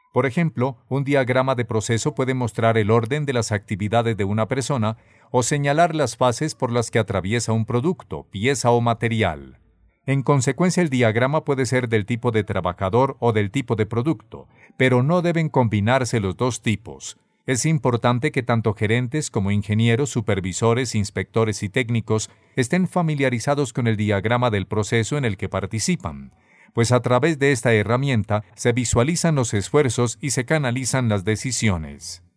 Por ejemplo, un diagrama de proceso puede mostrar el orden de las actividades de una persona o señalar las fases por las que atraviesa un producto, pieza o material. En consecuencia, el diagrama puede ser del tipo de trabajador o del tipo de producto, pero no deben combinarse los dos tipos. Es importante que tanto gerentes como ingenieros, supervisores, inspectores y técnicos estén familiarizados con el diagrama del proceso en el que participan, pues a través de esta herramienta se visualizan los esfuerzos y se canalizan las decisiones.